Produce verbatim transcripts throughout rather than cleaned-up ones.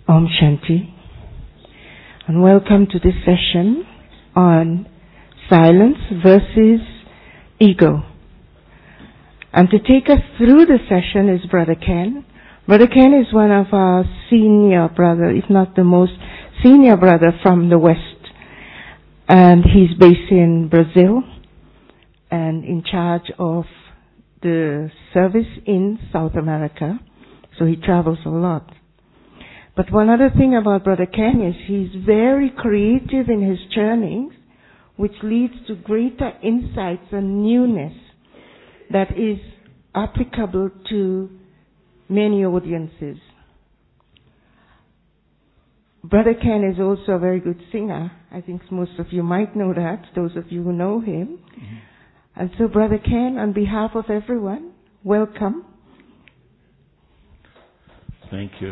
Om Shanti, and welcome to this session on silence versus ego. And to take us through the session is Brother Ken. Brother Ken is one of our senior brother, if not the most senior brother from the West. And he's based in Brazil and in charge of the service in South America. So he travels a lot. But one other thing about Brother Ken is he's very creative in his journeys, which leads to greater insights and newness that is applicable to many audiences. Brother Ken is also a very good singer. I think most of you might know that, those of you who know him. Mm-hmm. And so Brother Ken, on behalf of everyone, welcome. Thank you.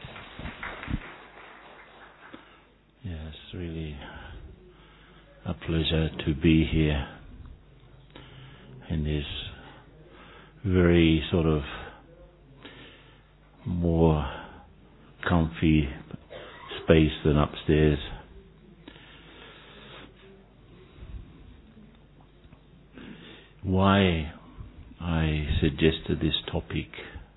Yes, really a pleasure to be here in this very sort of more comfy space than upstairs. Why I suggested this topic?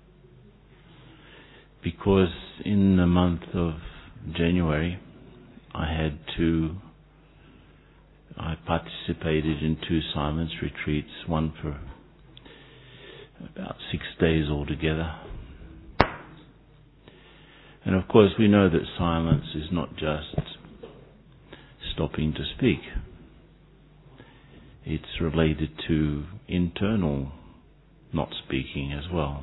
Because in the month of January, I had two, I participated in two silence retreats, one for about six days altogether. And of course we know that silence is not just stopping to speak. It's related to internal not speaking as well.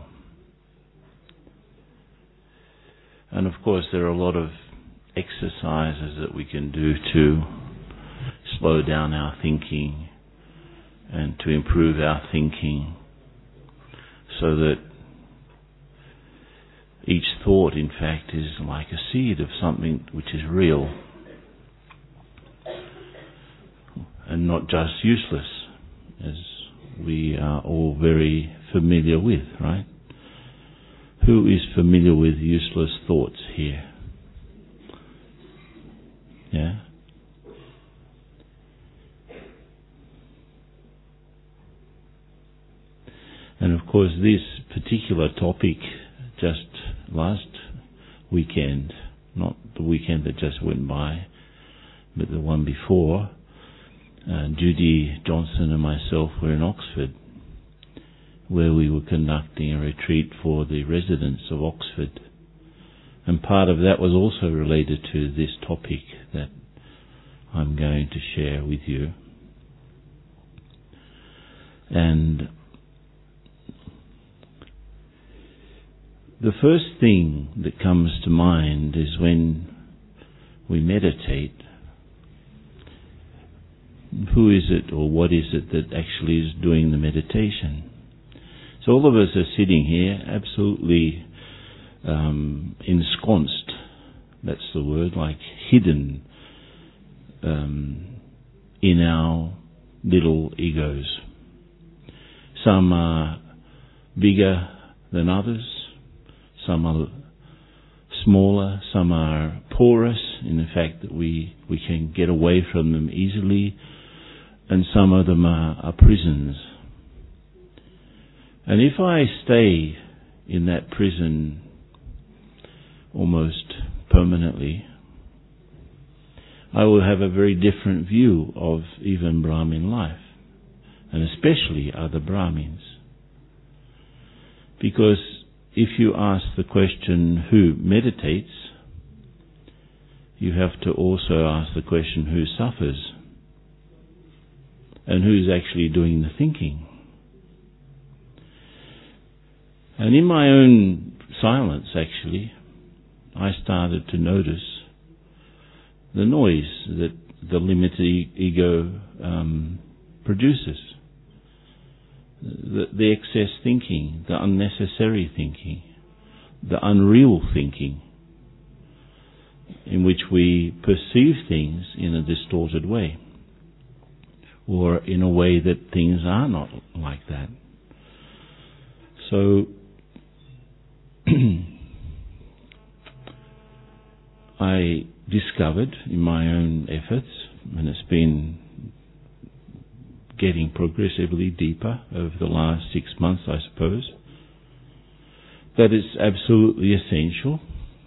And of course there are a lot of exercises that we can do to slow down our thinking and to improve our thinking so that each thought in fact is like a seed of something which is real and not just useless, as we are all very familiar with, right? Who is familiar with useless thoughts here? Yeah. And of course this particular topic just last weekend, not the weekend that just went by, but the one before, uh, Judy Johnson and myself were in Oxford, where we were conducting a retreat for the residents of Oxford. And part of that was also related to this topic that I'm going to share with you. And the first thing that comes to mind is when we meditate, who is it or what is it that actually is doing the meditation? So all of us are sitting here absolutely Um, ensconced, that's the word, like hidden um, in our little egos. Some are bigger than others, some are smaller, some are porous in the fact that we, we can get away from them easily, and some of them are, are prisons. And if I stay in that prison almost permanently, I will have a very different view of even Brahmin life, and especially other Brahmins. Because if you ask the question, who meditates, you have to also ask the question, who suffers? And who's actually doing the thinking? And in my own silence, actually, I started to notice the noise that the limited ego um, produces. The, the excess thinking, the unnecessary thinking, the unreal thinking, in which we perceive things in a distorted way, or in a way that things are not like that. So I discovered in my own efforts, and it's been getting progressively deeper over the last six months, I suppose, that it's absolutely essential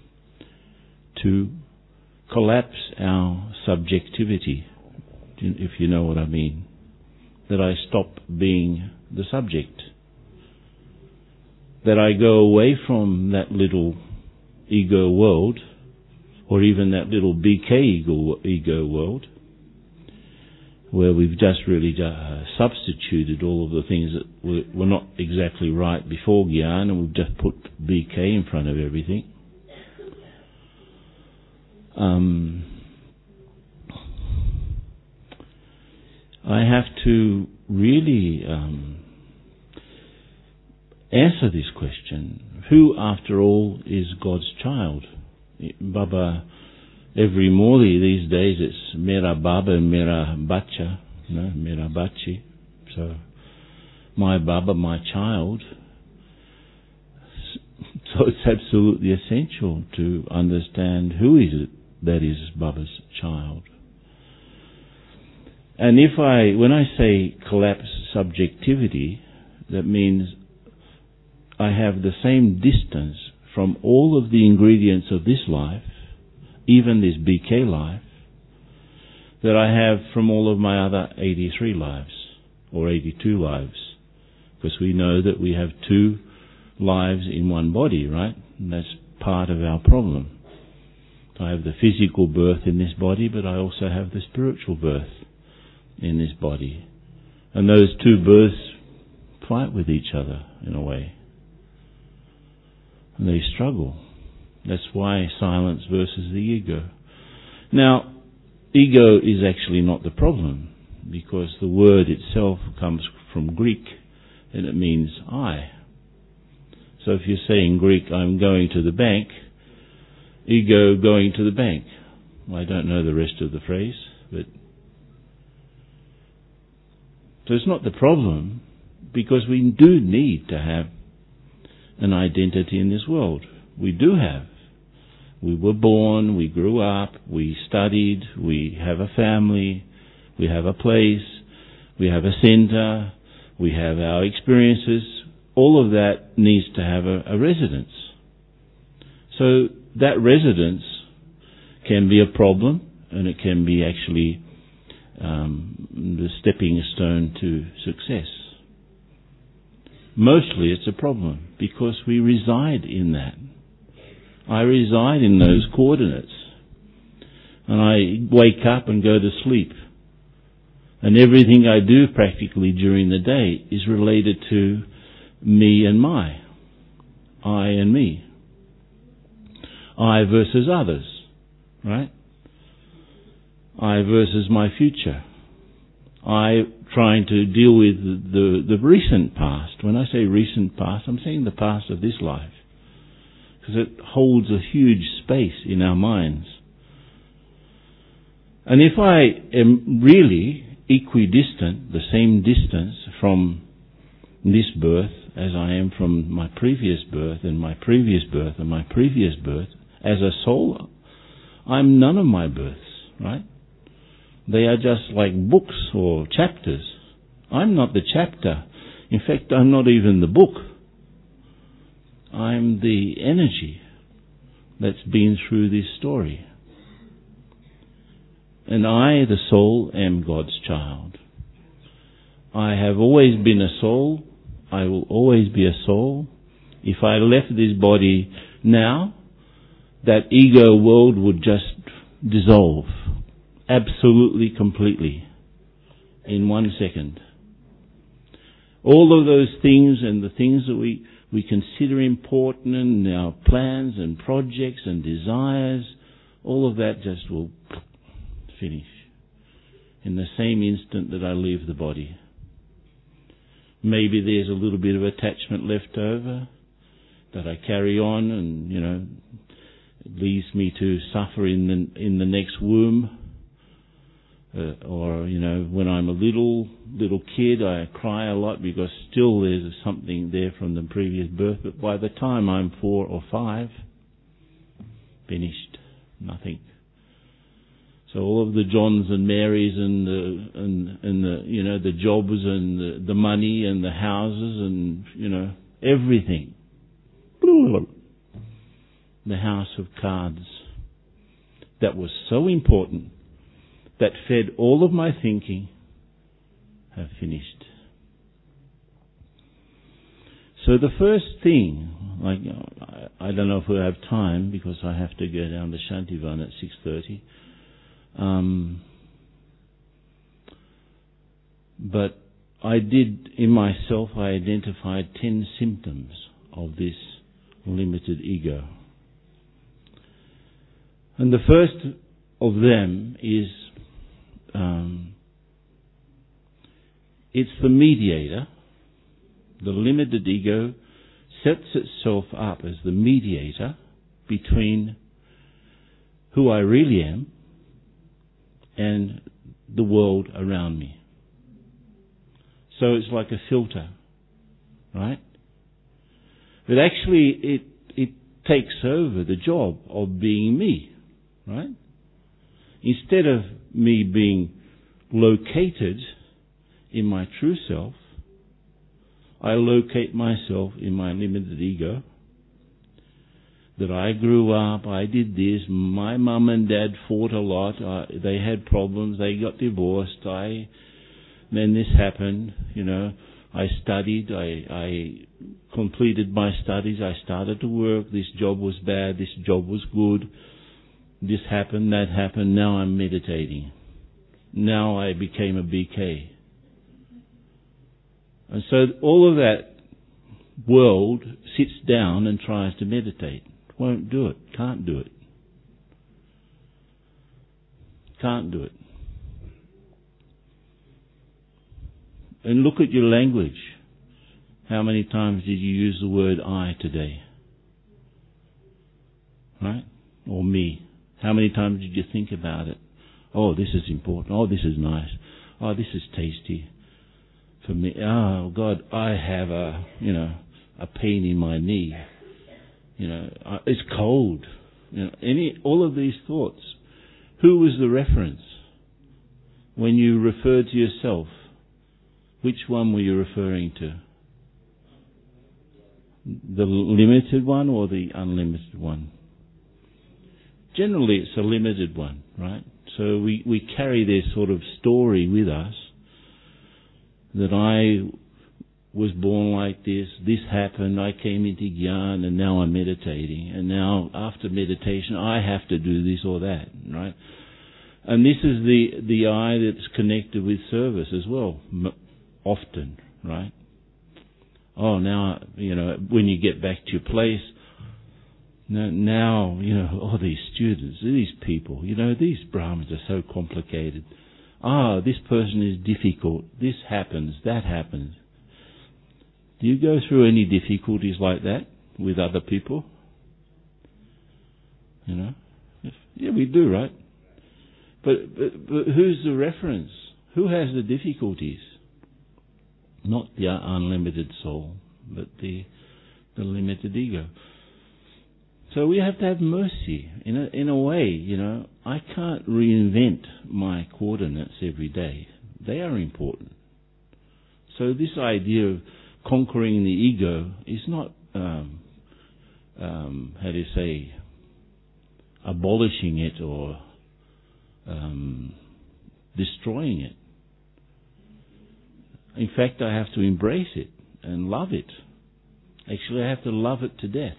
to collapse our subjectivity, if you know what I mean. That I stop being the subject. That I go away from that little ego world, or even that little B K ego, ego world, where we've just really uh, substituted all of the things that were, were not exactly right before Gyan, and we've just put B K in front of everything. Um, I have to really um, answer this question. Who, after all, is God's child? Baba, every morning these days it's Mera Baba and Mera Bacha, no, Mera Bachi. So, my Baba, my child. So it's absolutely essential to understand who is it that is Baba's child. And if I, when I say collapse subjectivity, that means I have the same distance from all of the ingredients of this life, even this B K life, that I have from all of my other eighty-three lives, or eighty-two lives. Because we know that we have two lives in one body, right? And that's part of our problem. I have the physical birth in this body, but I also have the spiritual birth in this body. And those two births fight with each other, in a way. And they struggle. That's why silence versus the ego. Now, ego is actually not the problem, because the word itself comes from Greek, and it means I. So if you say in Greek, I'm going to the bank, ego going to the bank. I don't know the rest of the phrase, but... So it's not the problem, because we do need to have an identity in this world. We do have. We were born, we grew up, we studied, we have a family, we have a place, we have a center, we have our experiences. All of that needs to have a, a residence. So that residence can be a problem, and it can be actually um, the stepping stone to success. Mostly it's a problem, because we reside in that. I reside in those coordinates. And I wake up and go to sleep. And everything I do practically during the day is related to me and my. I and me. I versus others, right? I versus my future. I trying to deal with the, the, the recent past. When I say recent past, I'm saying the past of this life. Because it holds a huge space in our minds. And if I am really equidistant, the same distance from this birth as I am from my previous birth and my previous birth and my previous birth, as a soul, I'm none of my births, right? They are just like books or chapters. I'm not the chapter. In fact, I'm not even the book. I'm the energy that's been through this story. And I, the soul, am God's child. I have always been a soul. I will always be a soul. If I left this body now, that ego world would just dissolve. Absolutely, completely. In one second. All of those things and the things that we, we consider important in our plans and projects and desires, all of that just will finish in the same instant that I leave the body. Maybe there's a little bit of attachment left over that I carry on, and, you know, it leads me to suffer in the, in the next womb. Uh, or, you know, when I'm a little, little kid, I cry a lot because still there's something there from the previous birth. But by the time I'm four or five, finished. Nothing. So all of the Johns and Marys and the and and the you know the jobs and the, the money and the houses and you know everything. The house of cards that was so important, that fed all of my thinking, have finished. So the first thing, like I don't know if we'll have time because I have to go down to Shantivan at six thirty. Um, but I did in myself. I identified ten symptoms of this limited ego, and the first of them is um, it's the mediator. The limited ego sets itself up as the mediator between who I really am and the world around me. So it's like a filter, right? But actually it it takes over the job of being me, right? Instead of me being located in my true self, I locate myself in my limited ego. That I grew up, I did this, my mum and dad fought a lot, I, they had problems, they got divorced, I, then this happened, you know, I studied, I, I completed my studies, I started to work, this job was bad, this job was good, this happened, that happened, now I'm meditating. Now I became a B K. And so all of that world sits down and tries to meditate. Won't do it. Can't do it. Can't do it. And look at your language. How many times did you use the word I today? Right? Or me. How many times did you think about it? Oh, this is important. Oh, this is nice. Oh, this is tasty. For me, oh God, I have a, you know, a pain in my knee. You know, it's cold. You know, any, all of these thoughts. Who was the reference? When you referred to yourself, which one were you referring to? The limited one or the unlimited one? Generally it's a limited one, right? So we, we carry this sort of story with us that I was born like this, this happened, I came into Gyan and now I'm meditating, and now after meditation I have to do this or that, right? And this is the, the I that's connected with service as well, m- often, right? Oh, now, you know, when you get back to your place, now, now, you know, oh, these students, these people, you know, these Brahmins are so complicated. Ah, this person is difficult, this happens, that happens. Do you go through any difficulties like that with other people? You know? Yeah, we do, right? But, but, but who's the reference? Who has the difficulties? Not the unlimited soul, but the the limited ego. So we have to have mercy. In a, in a way, you know, I can't reinvent my coordinates every day. They are important. So this idea of conquering the ego is not, um, um, how do you say, abolishing it or um, destroying it. In fact, I have to embrace it and love it. Actually, I have to love it to death.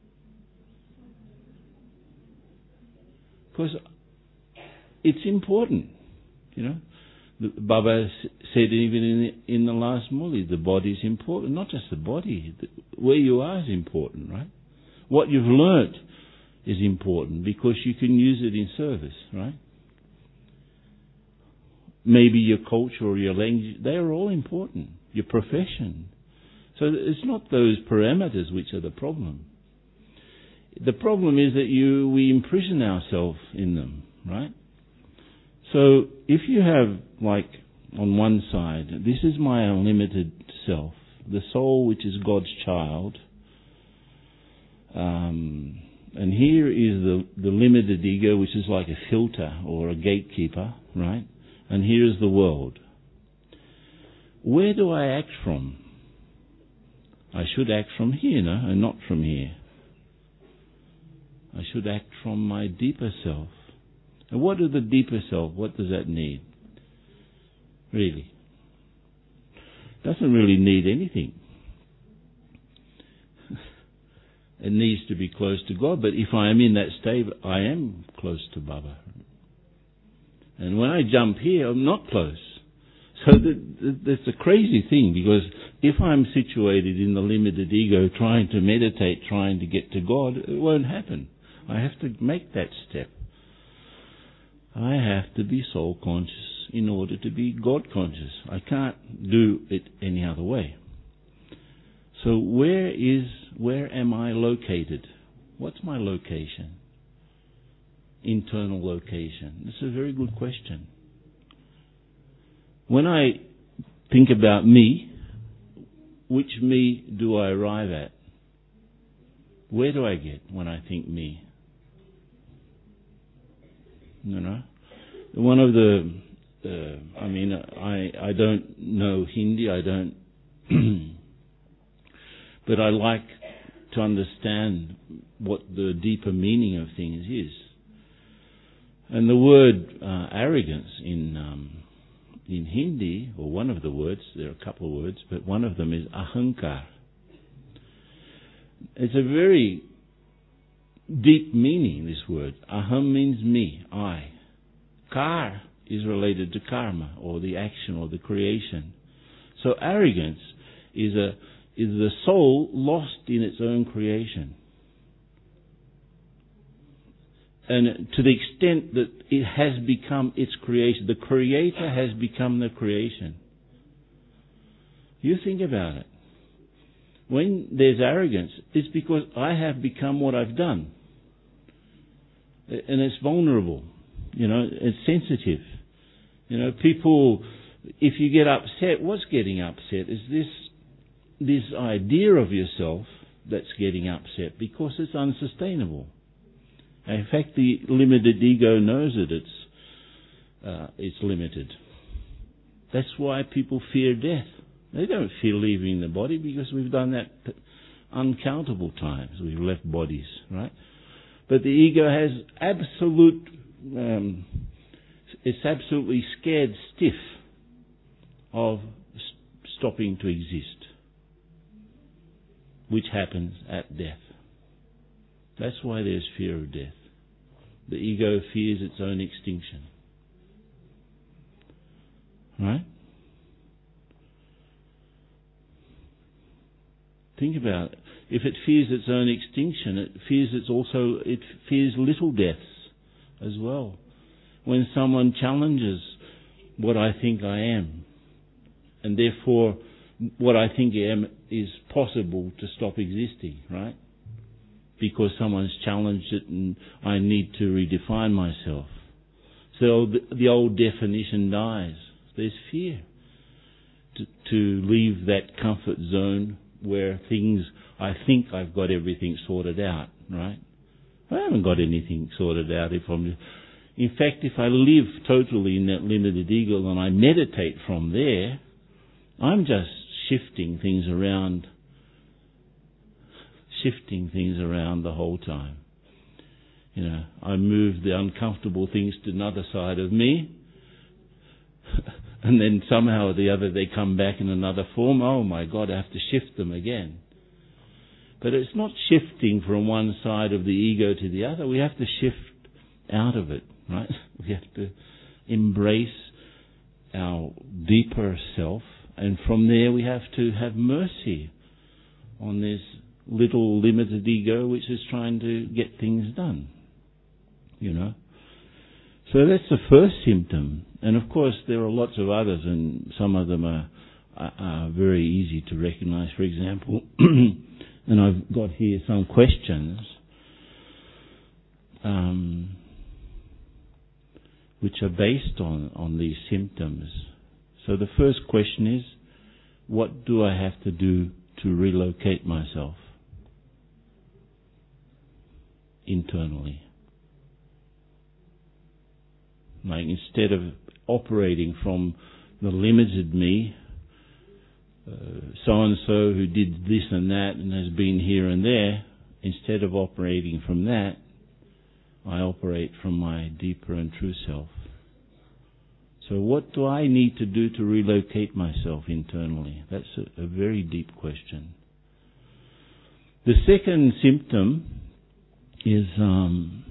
Because it's important, you know. Baba said even in the, in the last Muli, the body is important. Not just the body, the, where you are is important, right? What you've learnt is important because you can use it in service, right? Maybe your culture or your language, they are all important. Your profession. So it's not those parameters which are the problem. The problem is that you we imprison ourselves in them, right? So if you have, like, on one side, this is my unlimited self, the soul which is God's child, um, And here is the, the limited ego, which is like a filter or a gatekeeper, right? And here is the world. Where do I act from? I should act from here, no? And not from here. I should act from my deeper self. And what is the deeper self? What does that need? Really? Doesn't really need anything. It needs to be close to God, but if I am in that state, I am close to Baba. And when I jump here, I'm not close. So that's a crazy thing, because if I'm situated in the limited ego, trying to meditate, trying to get to God, it won't happen. I have to make that step. I have to be soul conscious in order to be God conscious. I can't do it any other way. So where is, where am I located? What's my location? Internal location. This is a very good question. When I think about me, which me do I arrive at? Where do I get when I think me? You know? One of the, uh, I mean, I, I don't know Hindi, I don't... But I like to understand what the deeper meaning of things is. And the word uh, arrogance in um, in Hindi, or one of the words, there are a couple of words, but one of them is ahankar. It's a very deep meaning, this word. Aham means me, I. Kar is related to karma, or the action, or the creation. So arrogance is a is the soul lost in its own creation. And to the extent that it has become its creation, the Creator has become the creation. You think about it. When there's arrogance, it's because I have become what I've done. And it's vulnerable. You know, it's sensitive. You know, people, if you get upset, what's getting upset is this this idea of yourself that's getting upset, because it's unsustainable. In fact, the limited ego knows that it's uh, it's limited. That's why people fear death. They don't fear leaving the body, because we've done that uncountable times. We've left bodies, right? But the ego has absolute, um, it's absolutely scared stiff of st- stopping to exist, which happens at death. That's why there's fear of death. The ego fears its own extinction. Right? Think about it. If it fears its own extinction, it fears it's also it fears little deaths as well. When someone challenges what I think I am, and therefore what I think I am is possible to stop existing, right? Because someone's challenged it and I need to redefine myself. So the, the old definition dies. There's fear to, to leave that comfort zone where things, I think I've got everything sorted out, right? I haven't got anything sorted out. If I'm, in fact, if I live totally in that limited ego and I meditate from there, I'm just shifting things around, shifting things around the whole time. You know, I move the uncomfortable things to another side of me, and then somehow or the other they come back in another form. Oh my God, I have to shift them again. But it's not shifting from one side of the ego to the other. We have to shift out of it, right? We have to embrace our deeper self, and from there we have to have mercy on this little limited ego which is trying to get things done. You know? So that's the first symptom. And of course there are lots of others, and some of them are, are, are very easy to recognize. For example, and I've got here some questions um, which are based on, on these symptoms. So the first question is, what do I have to do to relocate myself internally. Like instead of operating from the limited me, uh, so-and-so who did this and that and has been here and there, instead of operating from that, I operate from my deeper and true self. So what do I need to do to relocate myself internally? That's a, a very deep question. The second symptom is um,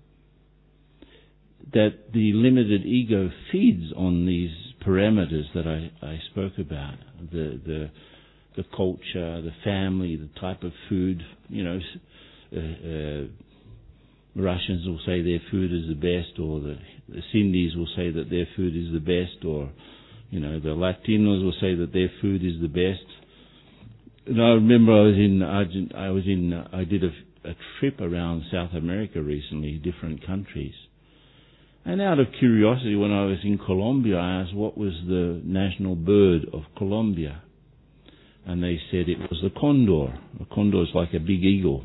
that the limited ego feeds on these parameters that I, I spoke about. The, the the culture, the family, the type of food. You know, uh, uh, Russians will say their food is the best, or the, the Sindhis will say that their food is the best, or you know, the Latinos will say that their food is the best. And I remember I was in Argent, I was in uh, I did a, a trip around South America recently, different countries. And out of curiosity, when I was in Colombia, I asked what was the national bird of Colombia. And they said it was the condor. A condor is like a big eagle.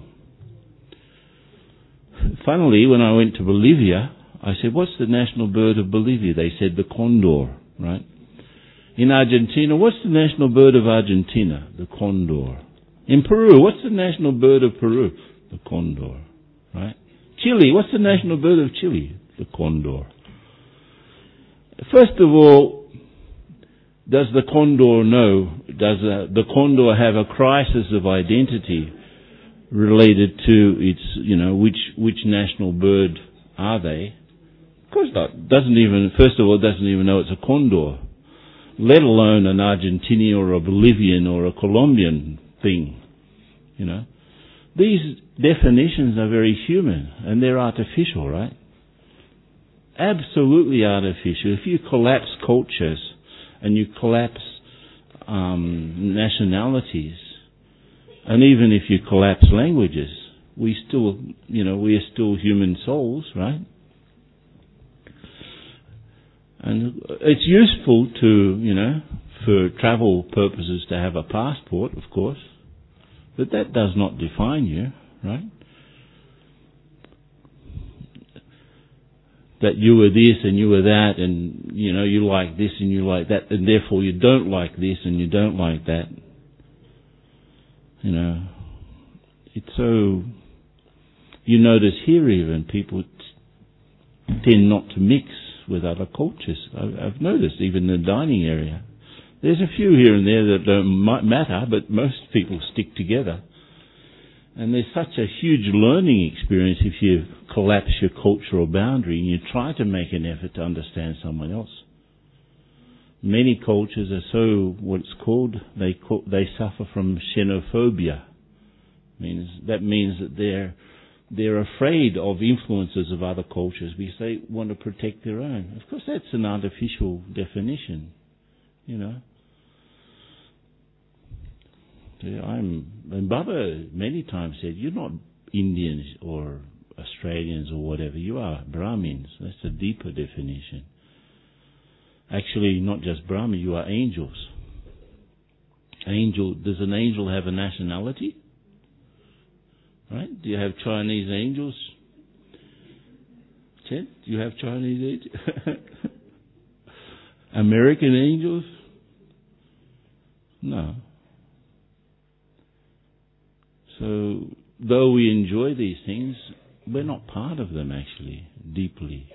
Funnily, when I went to Bolivia, I said, what's the national bird of Bolivia? They said the condor, right? In Argentina, what's the national bird of Argentina? The condor. In Peru, what's the national bird of Peru? The condor, right? Chile, what's the national bird of Chile? The condor. First of all, does the condor know, does uh, the condor have a crisis of identity related to its, you know, which, which national bird are they? Of course not. Doesn't even, first of all, doesn't even know it's a condor, let alone an Argentinian or a Bolivian or a Colombian thing, you know. These definitions are very human and they're artificial, right? Absolutely artificial. If you collapse cultures and you collapse um, nationalities, and even if you collapse languages, we still, you know, we are still human souls, right? And it's useful to, you know, for travel purposes to have a passport, of course, but that does not define you, right? That you were this and you were that, and you know, you like this and you like that, and therefore you don't like this and you don't like that. You know, it's so, you notice here even people t- tend not to mix with other cultures. I, I've noticed even in the dining area. There's a few here and there that don't matter, but most people stick together. And there's such a huge learning experience if you collapse your cultural boundary and you try to make an effort to understand someone else. Many cultures are so, what's called, they call, they suffer from xenophobia. Means that means that they're they're afraid of influences of other cultures because they want to protect their own. Of course, that's an artificial definition, you know. I'm, and Baba many times said, you're not Indians or Australians or whatever, you are Brahmins. That's a deeper definition. Actually, not just Brahmin, you are angels. Angel, does an angel have a nationality? Right? Do you have Chinese angels? Chet, do you have Chinese angels? American angels? No. So, though we enjoy these things, we're not part of them actually, deeply.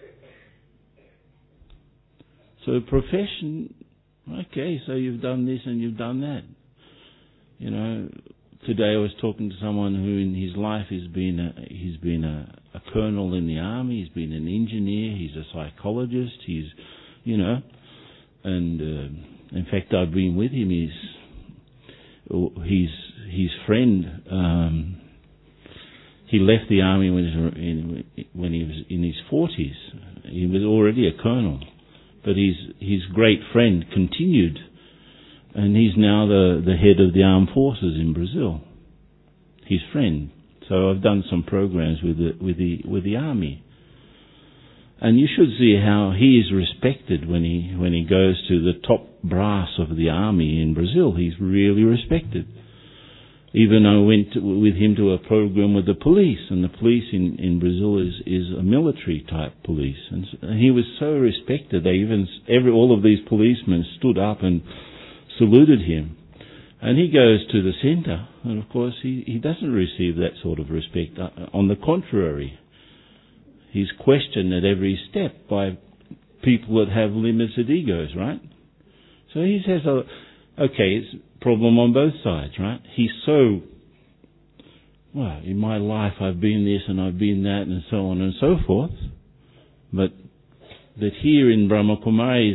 So profession, okay, so you've done this and you've done that. You know, today I was talking to someone who in his life has been a, he's been a, a colonel in the army, he's been an engineer, he's a psychologist, he's, you know, and uh, in fact I've been with him, he's, he's his friend, um, he left the army when he, was, when he was in his forties. He was already a colonel. But his his great friend continued, and he's now the, the head of the armed forces in Brazil. His friend. So I've done some programs with the with the with the army, and you should see how he is respected when he when he goes to the top brass of the army in Brazil. He's really respected. Even I went to, with him to a program with the police, and the police in, in Brazil is, is a military type police, and, and he was so respected. They even every all of these policemen stood up and saluted him, and he goes to the centre, and of course he, he doesn't receive that sort of respect. Uh, on the contrary, he's questioned at every step by people that have limited egos, right? So he says, oh, okay, it's a problem on both sides, right? He's so, well, in my life I've been this and I've been that and so on and so forth. But that here in Brahma Kumaris,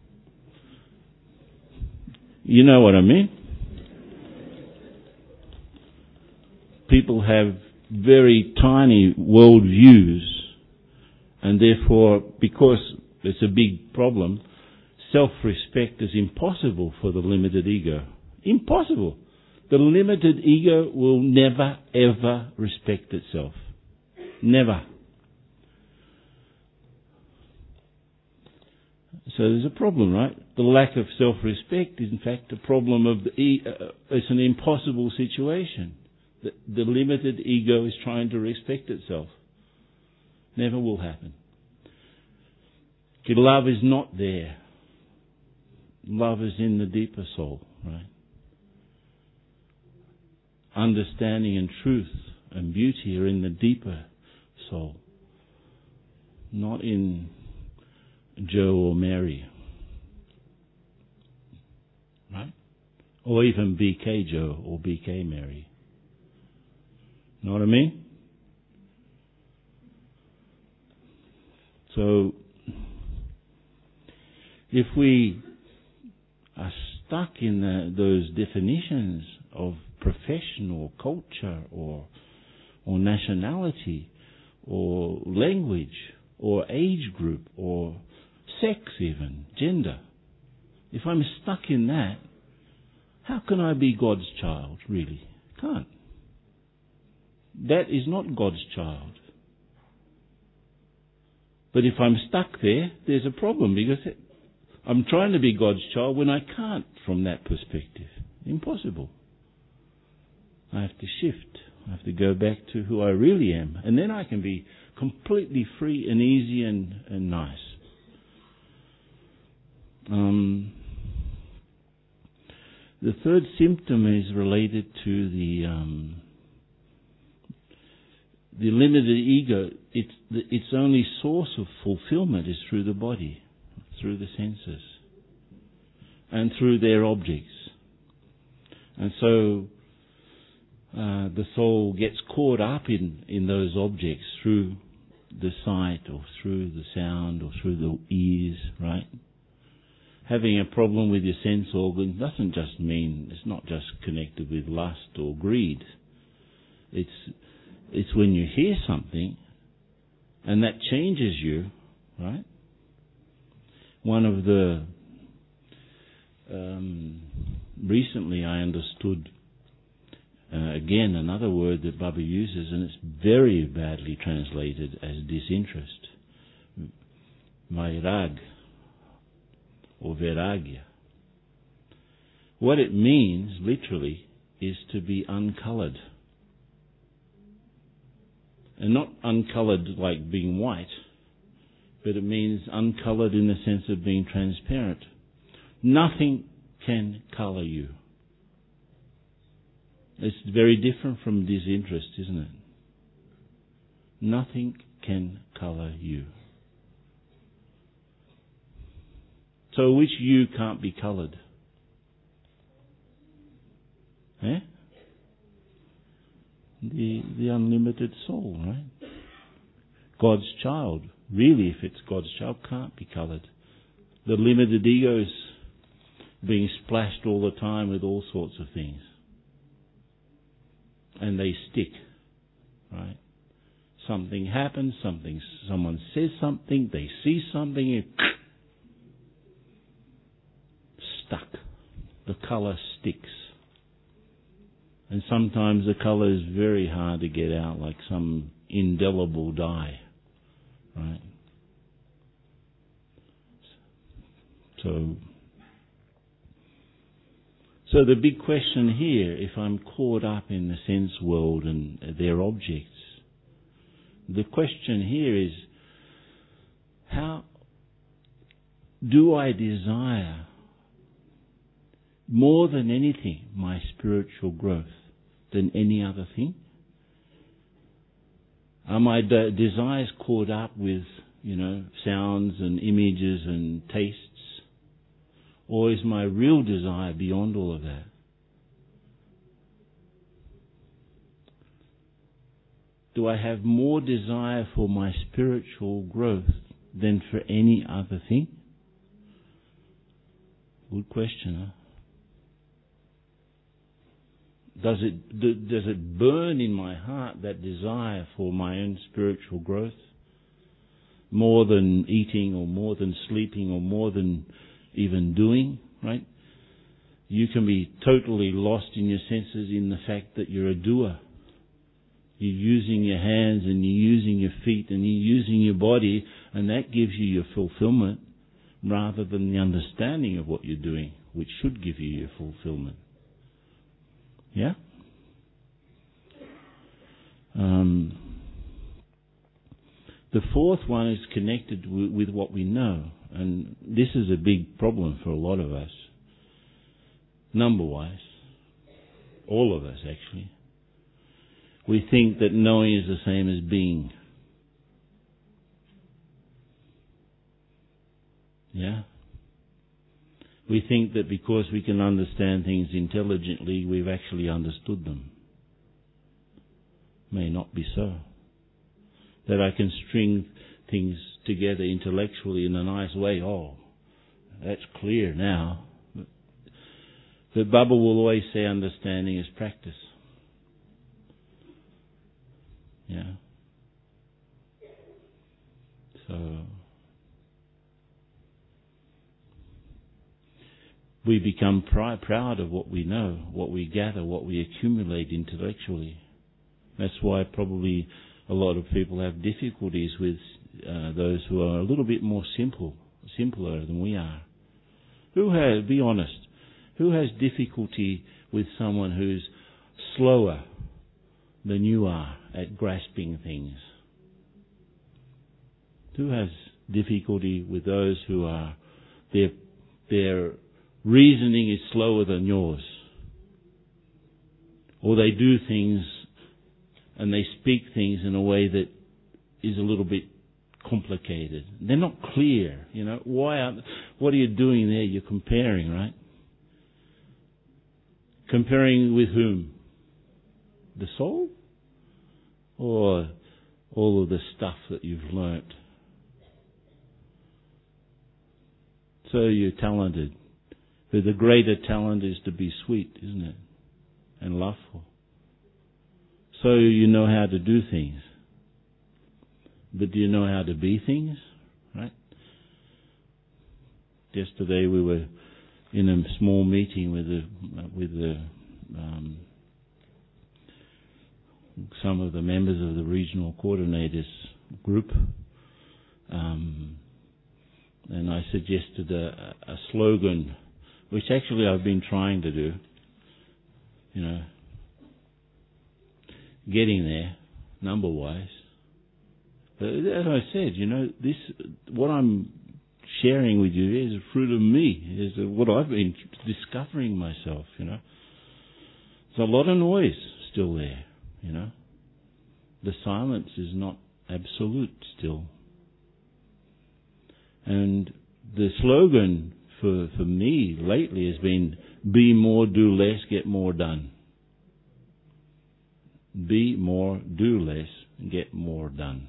you know what I mean? People have very tiny world views, and therefore, because it's a big problem, self-respect is impossible for the limited ego. Impossible. The limited ego will never, ever respect itself. Never. So there's a problem, right? The lack of self-respect is in fact a problem of the e- uh, it's an impossible situation. The, the limited ego is trying to respect itself. Never will happen. Love is not there. Love is in the deeper soul, right? Understanding and truth and beauty are in the deeper soul, not in Joe or Mary, right? Or even B K Joe or B K Mary. Know what I mean? So, if we are stuck in the, those definitions of profession or culture or or nationality or language or age group or sex even, gender, if I'm stuck in that, how can I be God's child, really? Can't. That is not God's child. But if I'm stuck there, there's a problem, because I'm trying to be God's child when I can't from that perspective. Impossible. I have to shift. I have to go back to who I really am. And then I can be completely free and easy and, and nice. Um, the third symptom is related to the um, the limited ego. It's the, its only source of fulfillment is through the body, through the senses, and through their objects. And so uh, the soul gets caught up in, in those objects through the sight or through the sound or through the ears, right? Having a problem with your sense organ doesn't just mean, it's not just connected with lust or greed. It's it's when you hear something and that changes you, right? One of the um, recently I understood uh, again another word that Baba uses, and it's very badly translated as disinterest, vairag or vairagya. What it means literally is to be uncoloured, and not uncoloured like being white, but it means uncoloured in the sense of being transparent. Nothing can colour you. It's very different from disinterest, isn't it? Nothing can colour you. So which you can't be coloured? Eh? The, the unlimited soul, right? God's child, really, if it's God's child, can't be coloured. The limited ego is being splashed all the time with all sorts of things. And they stick, right? Something happens, something, someone says something, they see something, and stuck. The colour sticks. And sometimes the colour is very hard to get out, like some indelible dye, right? So, So the big question here, if I'm caught up in the sense world and their objects, the question here is, how do I desire more than anything my spiritual growth than any other thing? Are my de- desires caught up with, you know, sounds and images and tastes? Or is my real desire beyond all of that? Do I have more desire for my spiritual growth than for any other thing? Good question, huh? Does it, do, does it burn in my heart, that desire for my own spiritual growth? More than eating or more than sleeping or more than even doing, right? You can be totally lost in your senses in the fact that you're a doer. You're using your hands and you're using your feet and you're using your body, and that gives you your fulfillment rather than the understanding of what you're doing, which should give you your fulfillment. Yeah? Um, the fourth one is connected w- with what we know, and this is a big problem for a lot of us, number-wise, all of us actually. We think that knowing is the same as being. Yeah? We think that because we can understand things intelligently, we've actually understood them. May not be so. That I can string things together intellectually in a nice way. Oh, that's clear now. But Baba will always say understanding is practice. Yeah. So we become pr- proud of what we know, what we gather, what we accumulate intellectually. That's why probably a lot of people have difficulties with uh, those who are a little bit more simple, simpler than we are. Who has, be honest, who has difficulty with someone who's slower than you are at grasping things? Who has difficulty with those who are, their, their reasoning is slower than yours? Or they do things and they speak things in a way that is a little bit complicated. They're not clear, you know. Why are, what are you doing there? You're comparing, right? Comparing with whom? The soul? Or all of the stuff that you've learnt? So you're talented. But the greater talent is to be sweet, isn't it? And loveful. So you know how to do things. But do you know how to be things? Right? Yesterday we were in a small meeting with the, with the, um, some of the members of the regional coordinators group. Um, and I suggested a, a slogan, which actually I've been trying to do. You know, getting there, number-wise. But as I said, you know, this, what I'm sharing with you is a fruit of me, is what I've been discovering myself, you know. There's a lot of noise still there, you know. The silence is not absolute still. And the slogan for, for me lately has been, be more, do less, get more done. Be more, do less, get more done.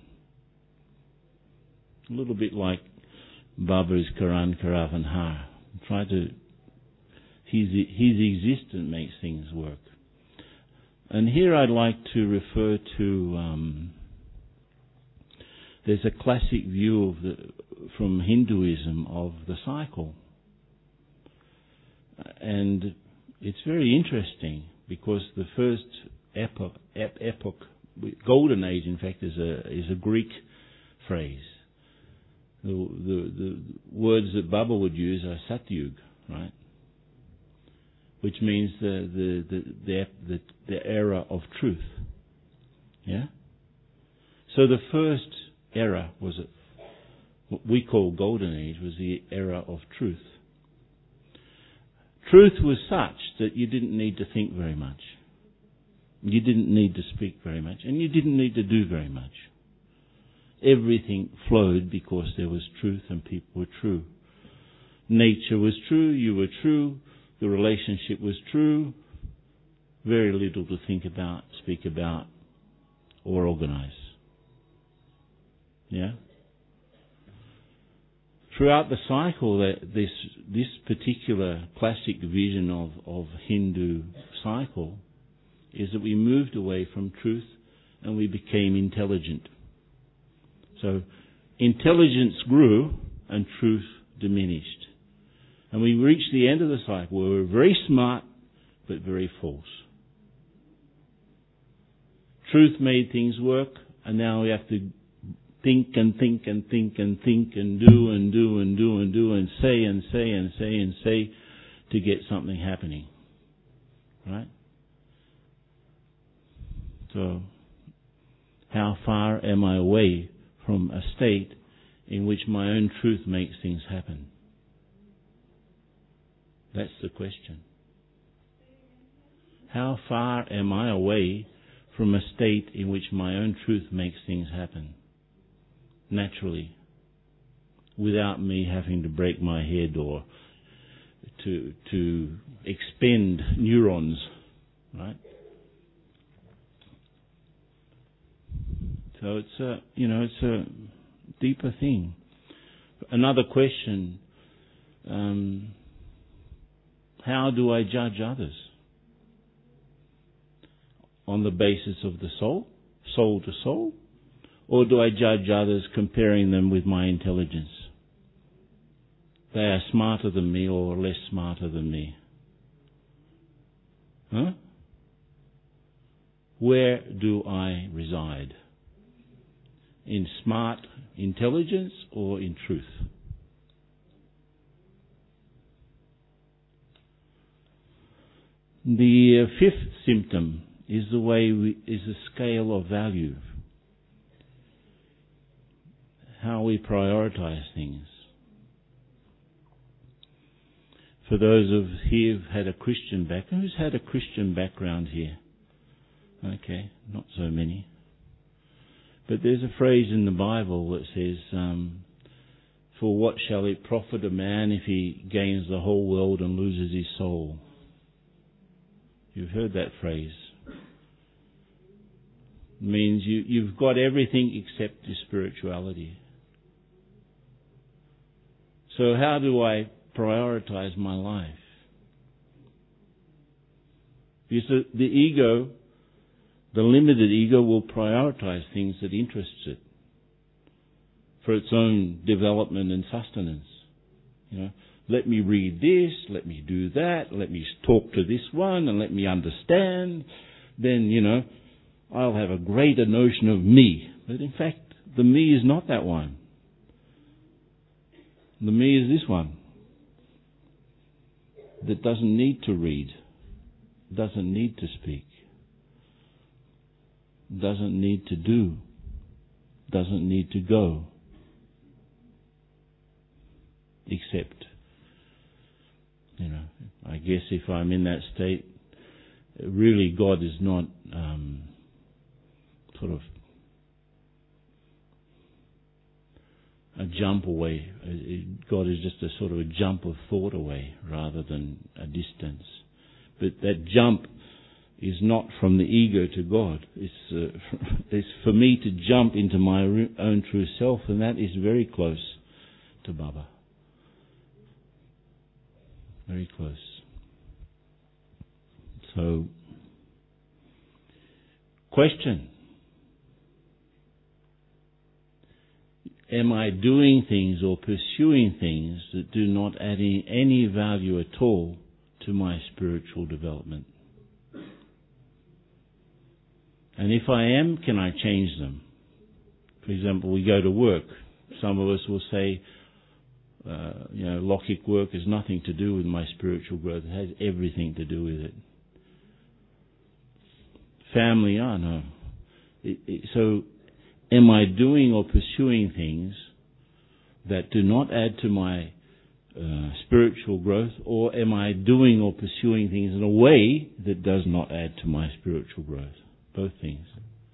A little bit like Baba's Karan Karavan Har. Try to, his, his existence makes things work. And here I'd like to refer to, um, there's a classic view of the, from Hinduism of the cycle. And it's very interesting because the first epoch, ep, epoch, golden age in fact is a, is a Greek phrase. The, the, the words that Baba would use are Satyug, right? which means the the the the, the, the era of truth. Yeah? So the first era was a, what we call golden age, was the era of truth. Truth was such that you didn't need to think very much. You didn't need to speak very much, and you didn't need to do very much. Everything flowed because there was truth and people were true. Nature was true, you were true, the relationship was true. Very little to think about, speak about, or organize. Yeah? Throughout the cycle, this this particular classic vision of, of Hindu cycle is that we moved away from truth and we became intelligent. So intelligence grew and truth diminished. And we reached the end of the cycle where we were very smart but very false. Truth made things work, and now we have to think and think and think and think and do and do and do and do and say and say and say and say to get something happening. Right? So, how far am I away from a state in which my own truth makes things happen? That's the question. How far am I away from a state in which my own truth makes things happen? Naturally. Without me having to break my head or to to expend neurons. Right? So it's a, you know, it's a deeper thing. Another question, um, how do I judge others? On the basis of the soul, soul to soul? Or do I judge others comparing them with my intelligence? They are smarter than me or less smarter than me. Huh? Where do I reside? In smart intelligence or in truth? The uh, fifth symptom is the way we, is the scale of value. How we prioritize things. For those of here who've had a Christian background, who's had a Christian background here? Okay, not so many. But there's a phrase in the Bible that says, um, for what shall it profit a man if he gains the whole world and loses his soul? You've heard that phrase. It means you, you've got everything except your spirituality. So how do I prioritize my life? Because the, the ego, the limited ego, will prioritize things that interest it for its own development and sustenance. You know, let me read this, let me do that, let me talk to this one, and let me understand. Then, you know, I'll have a greater notion of me. But in fact, the me is not that one. The me is this one that doesn't need to read, doesn't need to speak, doesn't need to do, doesn't need to go, except, you know, I guess if I'm in that state, really God is not um, sort of a jump away. God is just a sort of a jump of thought away rather than a distance. But that jump is not from the ego to God. It's, uh, it's for me to jump into my own true self, and that is very close to Baba. Very close. So, question. Am I doing things or pursuing things that do not add any value at all to my spiritual development? And if I am, can I change them? For example, we go to work. Some of us will say, uh, you know, Logic work has nothing to do with my spiritual growth. It has everything to do with it. Family, I know. It, it, so, am I doing or pursuing things that do not add to my uh, spiritual growth, or am I doing or pursuing things in a way that does not add to my spiritual growth? Both things.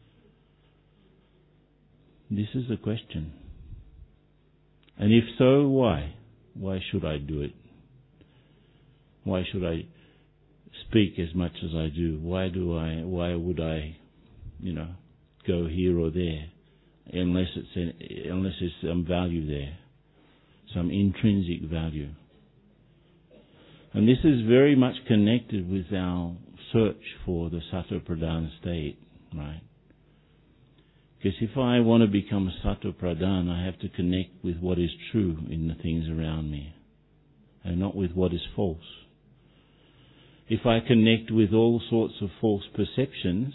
This is the question. And if so, why? Why should I do it? Why should I speak as much as I do? Why do I? Why would I, you know, go here or there, unless it's a, unless there's some value there, some intrinsic value. And this is very much connected with our search for the Sato Pradhan state, right? Because if I want to become a Sato Pradhan, I have to connect with what is true in the things around me, and not with what is false. If I connect with all sorts of false perceptions,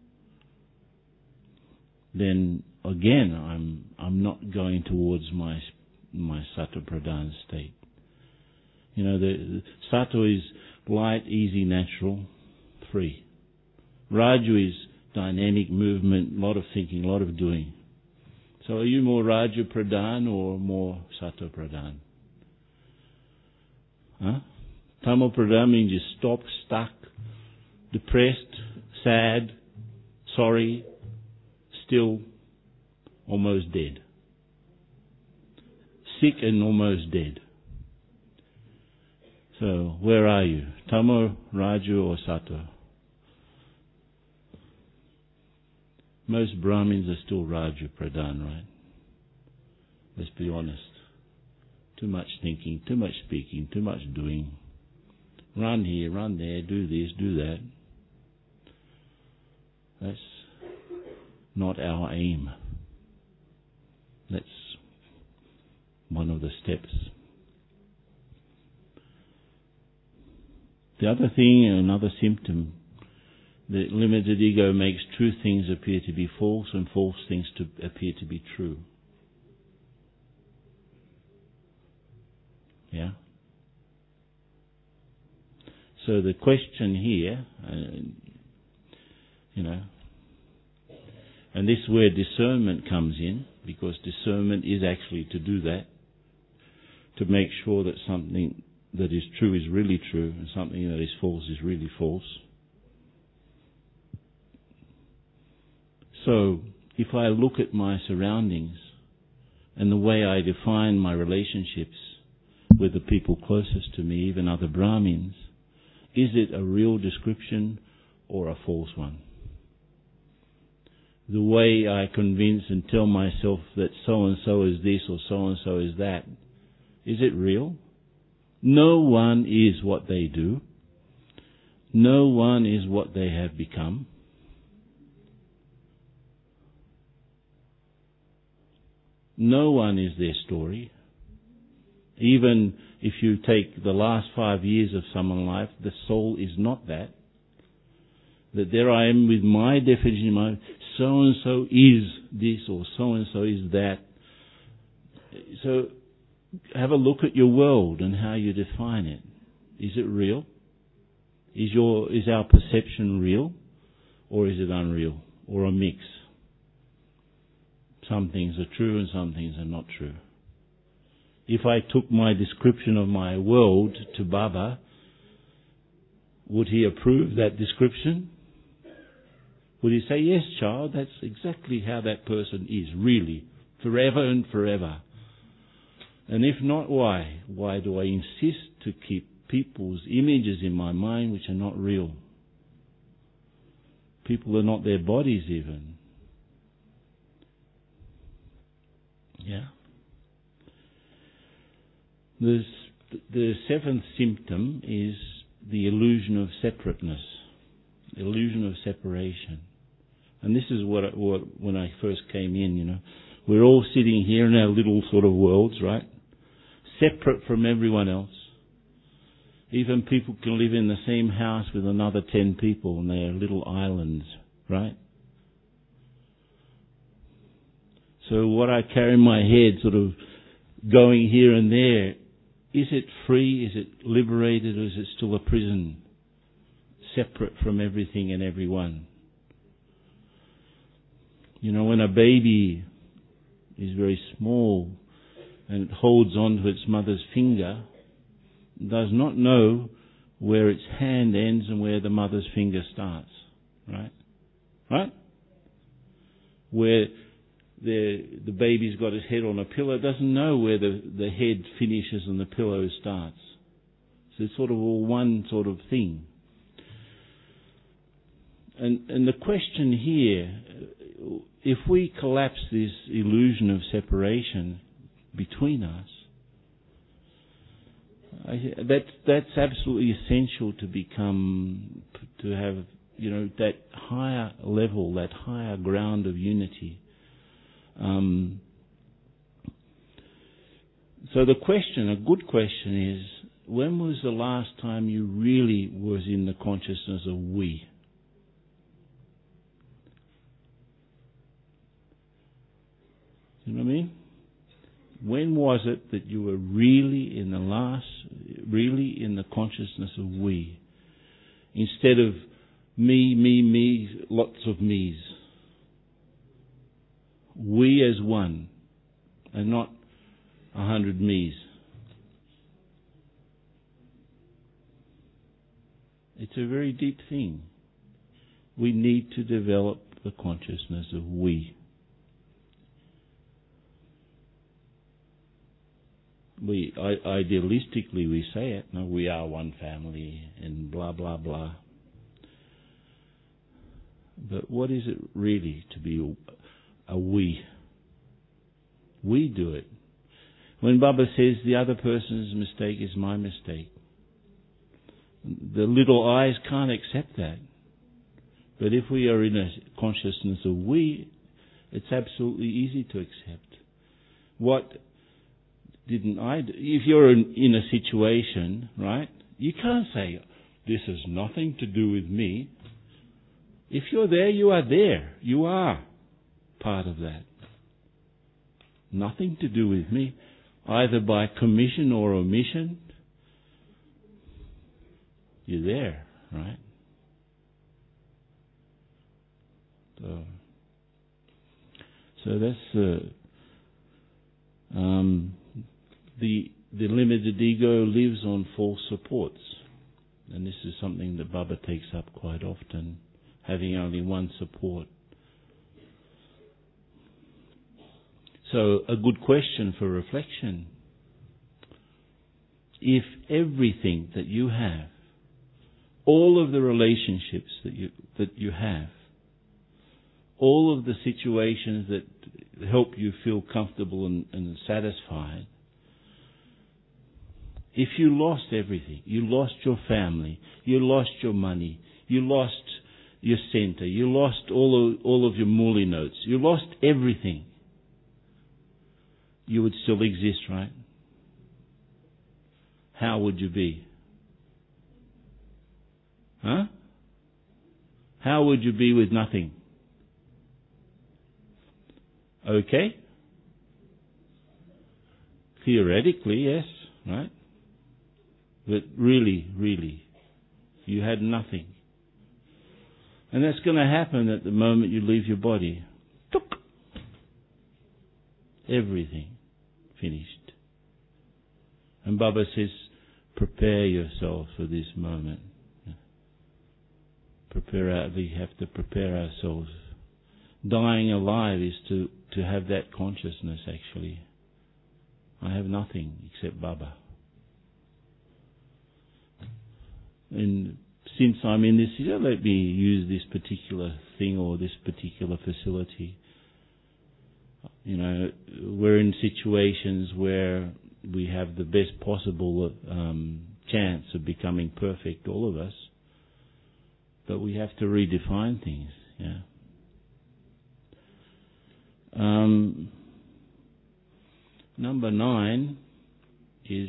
then again I'm I'm not going towards my my Sato Pradhan state. You know, the, the Sato is light, easy, natural, free. Raju is dynamic movement, a lot of thinking, a lot of doing. So are you more Raju Pradhan or more Sato Pradhan? Huh? Tamo Pradhan means you stop, stuck, depressed, sad, sorry, still, almost dead. Sick and almost dead. So, where are you? Tamo, Raju or Sato? Most Brahmins are still Raju Pradhan, right? Let's be honest. Too much thinking, too much speaking, too much doing. Run here, run there, do this, do that. That's not our aim. That's one of the steps. The other thing, another symptom, the limited ego makes true things appear to be false and false things to appear to be true. Yeah? So the question here, uh, you know, and this is where discernment comes in, because discernment is actually to do that, to make sure that something that is true is really true and something that is false is really false. So, if I look at my surroundings and the way I define my relationships with the people closest to me, even other Brahmins, is it a real description or a false one? The way I convince and tell myself that so-and-so is this or so-and-so is that, is it real? No one is what they do. No one is what they have become. No one is their story. Even if you take the last five years of someone's life, the soul is not that. That there I am with my definition, my so-and-so is this or so-and-so is that. So have a look at your world and how you define it. Is it real? Is your is our perception real? Or is it unreal? Or a mix? Some things are true and some things are not true. If I took my description of my world to Baba, would he approve that description? Would he say, yes, child, that's exactly how that person is, really, forever and forever? And if not, why? Why do I insist to keep people's images in my mind which are not real? People are not their bodies even. Yeah? The, the seventh symptom is the illusion of separateness, illusion of separation. And this is what, what when I first came in, you know, we're all sitting here in our little sort of worlds, right? Separate from everyone else. Even people can live in the same house with another ten people and they are little islands, right? So what I carry in my head, sort of going here and there, is it free? Is it liberated? Or is it still a prison, separate from everything and everyone? You know, when a baby is very small and it holds on to its mother's finger, it does not know where its hand ends and where the mother's finger starts. Right? Right? Where the the baby's got his head on a pillow, doesn't know where the, the head finishes and the pillow starts. So it's sort of all one sort of thing. And and the question here, if we collapse this illusion of separation between us, I, that's that's absolutely essential to become, to have, you know, that higher level, that higher ground of unity. Um, so the question, a good question is, when was the last time you really was in the consciousness of we? You know what I mean? When was it that you were really in the last, really in the consciousness of we? Instead of me, me, me, lots of me's. We as one, and not a hundred me's. It's a very deep thing. We need to develop the consciousness of we. We, I, idealistically we say it, no, we are one family and blah, blah, blah. But what is it really to be a, a we? We do it. When Baba says the other person's mistake is my mistake, the little eyes can't accept that. But if we are in a consciousness of we, it's absolutely easy to accept. What didn't I do? If you're in, in a situation, right, you can't say, this has nothing to do with me. If you're there, you are there. You are part of that. Nothing to do with me, either by commission or omission. You're there, right? So, so that's uh, um, the the limited ego lives on false supports, and this is something that Baba takes up quite often. Having only one support. So a good question for reflection. If everything that you have, all of the relationships that you that you have, all of the situations that help you feel comfortable and, and satisfied, if you lost everything, you lost your family, you lost your money, you lost your center, you lost all of, all of your muli notes, you lost everything, you would still exist, right? How would you be? Huh? How would you be with nothing? Okay? Theoretically, yes, right? But really, really, you had nothing. And that's going to happen at the moment you leave your body. Took. Everything finished. And Baba says, prepare yourself for this moment. Prepare. We have to prepare ourselves. Dying alive is to, to have that consciousness, actually. I have nothing except Baba. And since I'm in this, you know, let me use this particular thing or this particular facility. You know, we're in situations where we have the best possible um, chance of becoming perfect, all of us. But we have to redefine things, yeah. Um, number nine is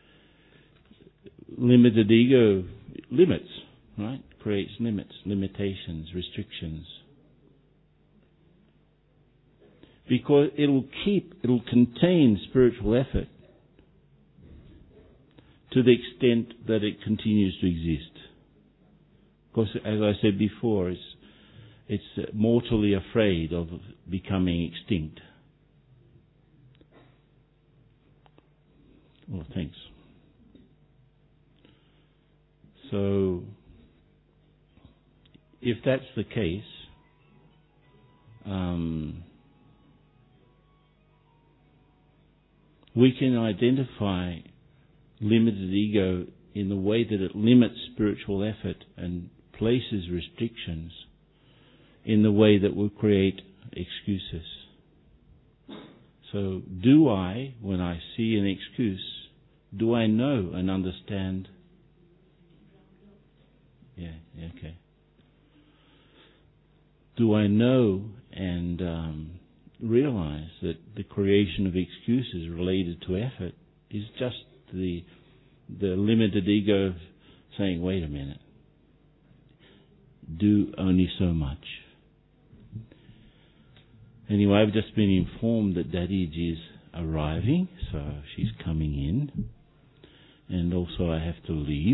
limited ego limits, right? Creates limits, limitations, restrictions. because it'll keep, it'll contain spiritual effort to the extent that it continues to exist. Because, as I said before, it's, it's mortally afraid of becoming extinct. Well, thanks. So, if that's the case, um, we can identify limited ego in the way that it limits spiritual effort and places restrictions in the way that will create excuses. So, do I, when I see an excuse, do I know and understand? Yeah, yeah, okay. Do I know and um, realize that the creation of excuses related to effort is just the the limited ego saying, wait a minute, do only so much. Anyway, I've just been informed that Daddy is arriving, so she's coming in. And also I have to leave.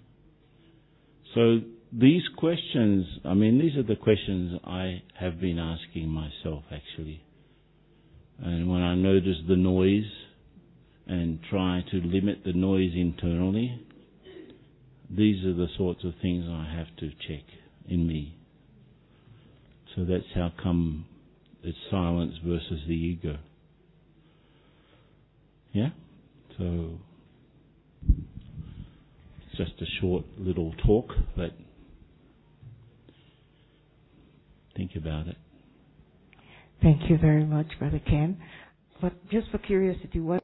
So these questions, I mean, these are the questions I have been asking myself, actually. And when I notice the noise and try to limit the noise internally, these are the sorts of things I have to check in me. So that's how come it's silence versus the ego. Yeah? So it's just a short little talk, but think about it. Thank you very much, Brother Ken. But just for curiosity, what